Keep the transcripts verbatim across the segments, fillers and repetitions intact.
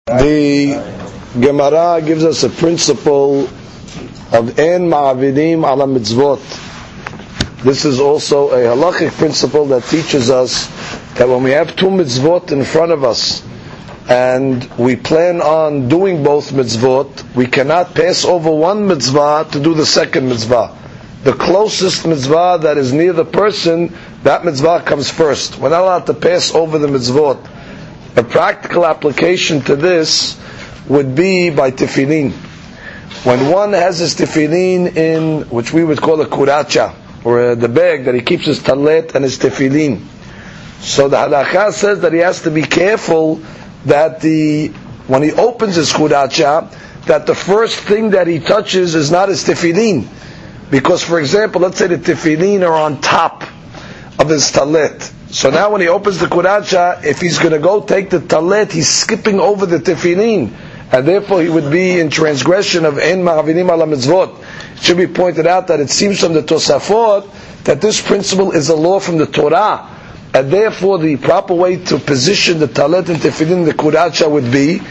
The Gemara gives us a principle of en ma'avidim ala mitzvot. This is also a halachic principle that teaches us that when we have two mitzvot in front of us and we plan on doing both mitzvot, we cannot pass over one mitzvah to do the second mitzvah. The closest mitzvah that is near the person, that mitzvah comes first. We're not allowed to pass over the mitzvot. A practical application to this would be by tefillin. When one has his tefillin in, which we would call a kuracha, or the bag that he keeps his talet and his tefillin. So the halakha says that he has to be careful that the, when he opens his kuracha, that the first thing that he touches is not his tefillin. Because, for example, let's say the tefillin are on top of his talet. So now when he opens the kuracha, if he's going to go take the talet, he's skipping over the tefillin. And therefore he would be in transgression of en ma'avidim ala mitzvot. It should be pointed out that it seems from the Tosafot that this principle is a law from the Torah. And therefore the proper way to position the talet and tefillin in the kuracha would be,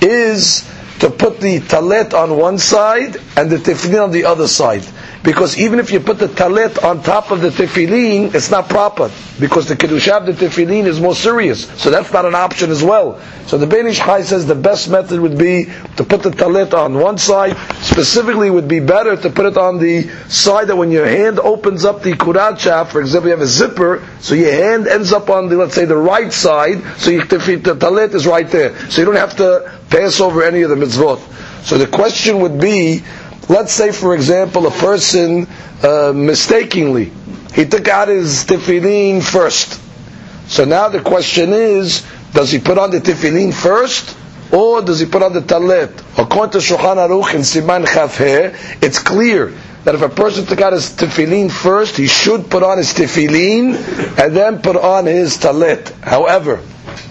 is to put the talet on one side and the tefillin on the other side. Because even if you put the talet on top of the tefillin, it's not proper. Because the kedusha of the tefillin is more serious. So that's not an option as well. So the Ben Ish Chai says the best method would be to put the talet on one side. Specifically, it would be better to put it on the side that when your hand opens up the kuracha, for example, you have a zipper, so your hand ends up on the, let's say, the right side, so you, the talet is right there. So you don't have to pass over any of the mitzvot. So the question would be, let's say, for example, a person uh, mistakenly, he took out his tefillin first. So now the question is, does he put on the tefillin first, or does he put on the talet? According to Shulchan Aruch in Siman Chaf He, it's clear that if a person took out his tefillin first, he should put on his tefillin and then put on his talet. However,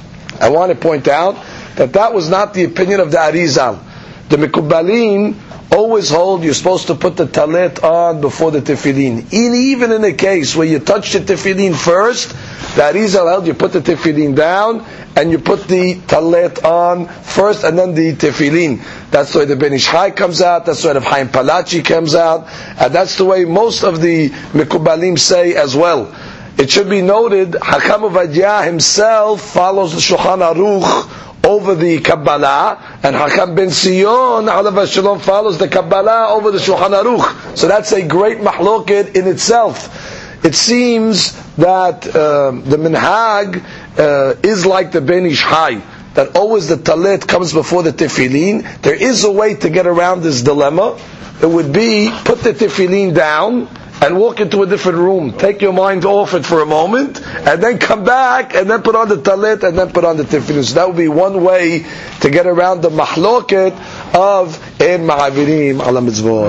I want to point out that that was not the opinion of the Arizal. The Mekubalim always hold you're supposed to put the talet on before the tefillin. In, even in a case where you touch the tefillin first, the Arizal held you put the tefillin down and you put the talet on first and then the tefillin. That's the way the Ben Ish Chai comes out, that's the way the Chaim Palachi comes out, and that's the way most of the Mekubalim say as well. It should be noted, Hakam Ovadia himself follows the Shulchan Aruch over the Kabbalah, and Hakam ben Sion, alav Shalom, follows the Kabbalah over the Shulchan Aruch. So that's a great mahloket in itself. It seems that uh, the minhag uh, is like the Ben Ish Chai, that always the talet comes before the tefillin. There is a way to get around this dilemma. It would be, put the tefillin down and walk into a different room. Take your mind off it for a moment, and then come back, and then put on the talet, and then put on the tefillin. So that would be one way to get around the mahloket of en ma'avidim ala mitzvot.